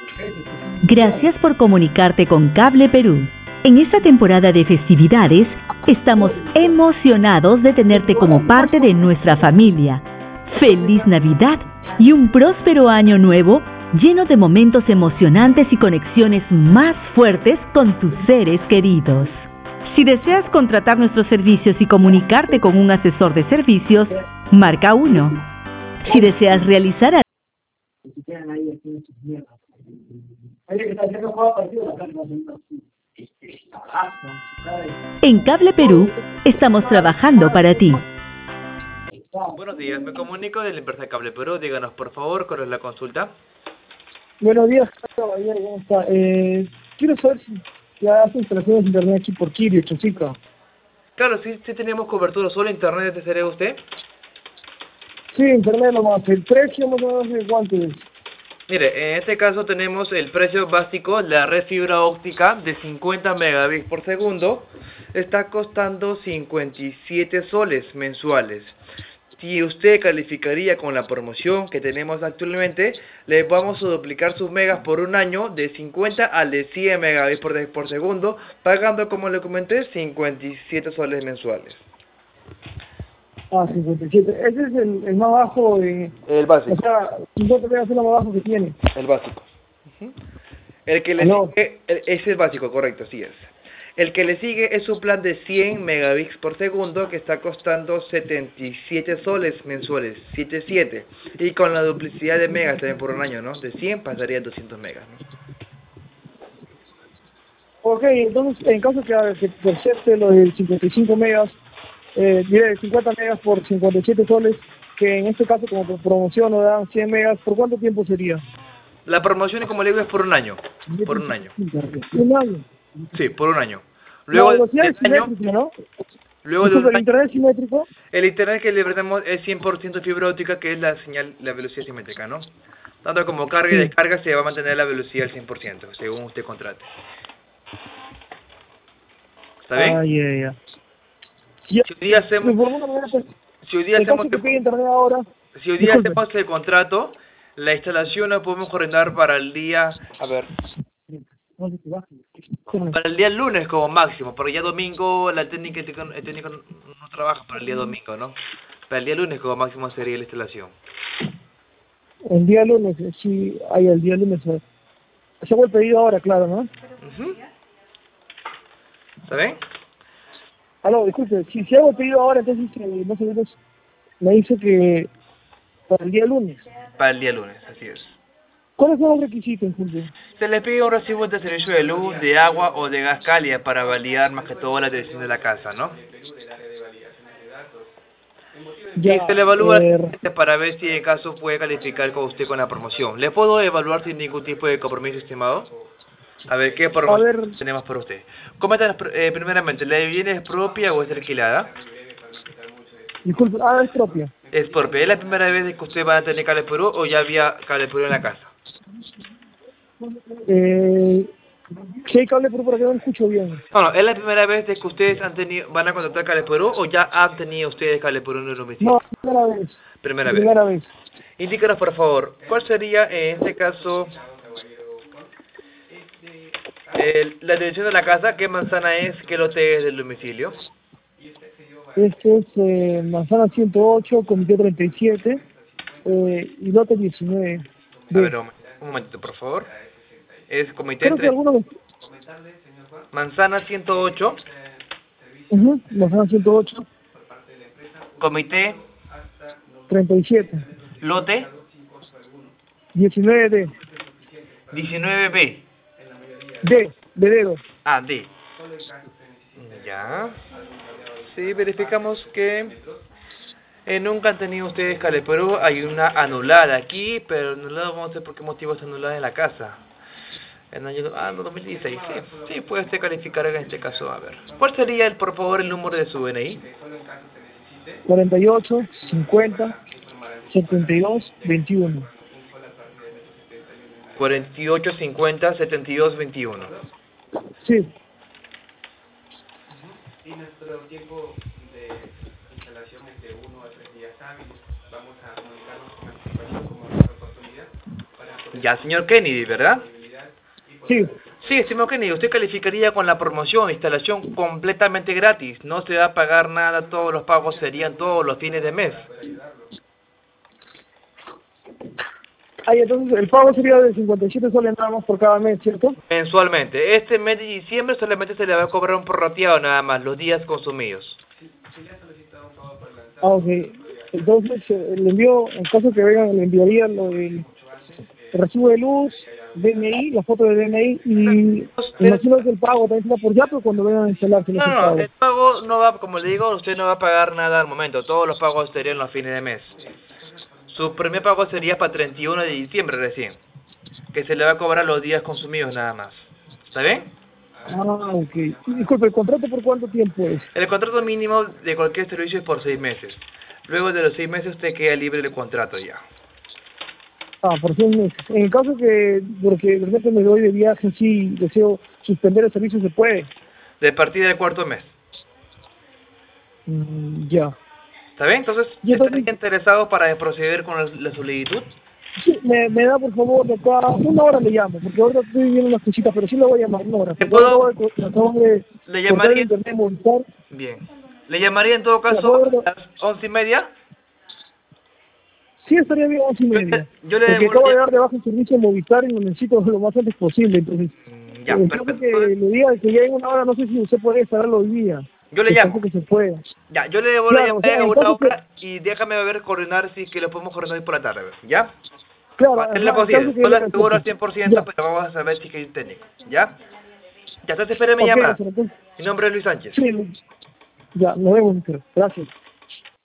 Gracias por comunicarte con Cable Perú. En esta temporada de festividades, estamos emocionados de tenerte como parte de nuestra familia. ¡Feliz Navidad y un próspero año nuevo lleno de momentos emocionantes y conexiones más fuertes con tus seres queridos! Si deseas contratar nuestros servicios y comunicarte con un asesor de servicios, marca 1. Si deseas realizar en Cable Perú, estamos trabajando para ti. Buenos días, me comunico de la empresa Cable Perú. Díganos, por favor, ¿cuál es la consulta? Buenos días, caballero, ¿cómo está? Quiero saber si ya hace instalaciones de internet aquí por Kirio, Chosica. Claro, sí tenemos cobertura. ¿Solo internet desearía usted? Sí, internet nomás. ¿El precio más o menos de cuánto es? Mire, en este caso tenemos el precio básico, la red fibra óptica de 50 megabits por segundo. Está costando 57 soles mensuales. Si usted calificaría con la promoción que tenemos actualmente, le vamos a duplicar sus megas por un año de 50 al de 100 megabits por segundo, pagando, como le comenté, 57 soles mensuales. Ah, 57. Ese es el más bajo de... El básico. O sea, 50 megas es lo más bajo que tiene. El básico. El que le sigue, ese es el básico, correcto, así es. El que le sigue es un plan de 100 megabits por segundo que está costando 77 soles mensuales, 77. Y con la duplicidad de megas también por un año, ¿no? De 100 pasaría a 200 megas, ¿no? Ok, entonces, en caso que te acepte lo del 55 megas, diré 50 megas por 57 soles, que en este caso como por promoción nos dan 100 megas, ¿por cuánto tiempo sería? La promoción, como le digo, es por un año. Por un año. Un año. Sí, por un año. Luego La velocidad es del año, simétrica, ¿no? luego de un ¿El año, internet es simétrico? el internet que le brindamos es 100% fibra óptica, que es la señal, la velocidad simétrica, ¿no? Tanto como carga y descarga se va a mantener la velocidad al 100%, según usted contrate. ¿Está bien? Ah, ya. Si hoy día hacemos, Por una manera, pues, si hoy día en caso hacemos, que pide internet ahora, si hoy día disculpe. hacemos el contrato, la instalación la podemos coordinar para el día, a ver, para el día lunes como máximo, porque ya domingo el técnico no trabaja para el día domingo, ¿no? Para el día lunes como máximo sería la instalación. El día lunes, sí, el día lunes. Se hago el pedido ahora, claro, ¿no? ¿Está bien? Aló, disculpe, si hago el pedido ahora, entonces, no sé, me dice que para el día lunes. Para el día lunes, así es. ¿Cuáles son los requisitos, disculpe? Se le pide un recibo de servicio de luz, de agua o de gas cálida para validar más que todo la dirección de la casa, ¿no? Ya, y se le evalúa para ver si en caso puede calificar con usted con la promoción. ¿Le puedo evaluar sin ningún tipo de compromiso, estimado? A ver, ¿qué promoción tenemos para usted? Coméntanos primeramente, ¿la vivienda es propia o es alquilada? Disculpe, es propia. Es propia. ¿Es la primera vez que usted va a tener Cable Perú o ya había Cable Perú en la casa? Si hay Cable Perú, por acá no escucho bien. No, ¿es la primera vez que ustedes van a contratar Cable Perú o ya han tenido ustedes Cable Perú en el domicilio? No, primera vez. Primera vez. Indícanos, por favor, ¿cuál sería en este caso la dirección de la casa? ¿Qué manzana es? ¿Qué lote es del domicilio? Este es Manzana 108, Comité 37 y lote 19. A ver, un momentito, por favor. Es Comité Creo que algunos... Manzana 108. Manzana 108. Comité 37. Lote 19D. 19B. D, de dedo. Ah, D. Ya. Sí, verificamos que nunca han tenido ustedes Cable Perú. Hay una anulada aquí, pero anulada, vamos a ver por qué motivo está anulada en la casa. En el año 2016, sí, puede usted calificar en este caso. A ver, ¿cuál sería, por favor, el número de su DNI? 48, 50, 72, 21. 48, 50, 72, 21. Sí. Y nuestro tiempo de instalación es de 1 a 3 días hábiles. Vamos a comunicarnos con anticipación como otra oportunidad. Ya, señor Kennedy, ¿verdad? Sí. Sí, estimado Kenny, usted calificaría con la promoción, instalación completamente gratis. No se va a pagar nada, todos los pagos serían todos los fines de mes. Ahí entonces el pago sería de 57 soles nada más por cada mes, ¿cierto? Mensualmente. Este mes de diciembre solamente se le va a cobrar un prorrateado nada más, los días consumidos. Ah, ok. Entonces le envío, en caso que vengan, le enviaría lo del recibo de luz, DNI, la foto de DNI y imagino que el pago también será por ya, pero cuando vengan a instalarse los No, pagos. el pago no va, como le digo, usted no va a pagar nada al momento. Todos los pagos serían los fines de mes. Su primer pago sería para 31 de diciembre recién, que se le va a cobrar los días consumidos nada más. ¿Está bien? Ah, ok. Y disculpe, ¿el contrato por cuánto tiempo es? El contrato mínimo de cualquier servicio es por 6 meses. Luego de los 6 meses usted queda libre del contrato ya. Ah, por 6 meses. En el caso que, porque de repente me voy de viaje, sí, deseo suspender el servicio, ¿se puede? De partida del cuarto mes. Ya. ¿Está bien? Entonces, Y entonces- ¿estaría interesado para proceder con la solicitud? Sí, me da por favor de acá, una hora le llamo, porque ahora estoy viendo unas cositas, pero sí le voy a llamar una hora. ¿Le Porque puedo- acabo de le cortar llamaría- el internet, Movistar. Bien. ¿Le llamaría en todo De caso acuerdo. a las 11:30? Sí, estaría bien 11:30. Yo le Porque devuelvo acabo de ya- dar de baja el servicio en Movistar y lo necesito lo más antes posible. Entonces, Ya, en caso perfecto. que le diga que ya en una hora, no sé si usted puede instalarlo hoy día. Yo le En llamo. caso que se pueda. Ya, yo le devuelvo Claro, o sea, la en llamada a caso una hora y déjame ver coordinar si es que lo podemos coordinar hoy por la tarde, ¿ya? Claro, Va a ser la ajá, en posible. caso que No lo le- aseguro al 100%, Ya. pero vamos a saber si es que hay un técnico, ¿ya? Ya, entonces espere mi Ok, llamada. entonces, Mi nombre es Luis Sánchez. sí, ya, nos vemos. Gracias.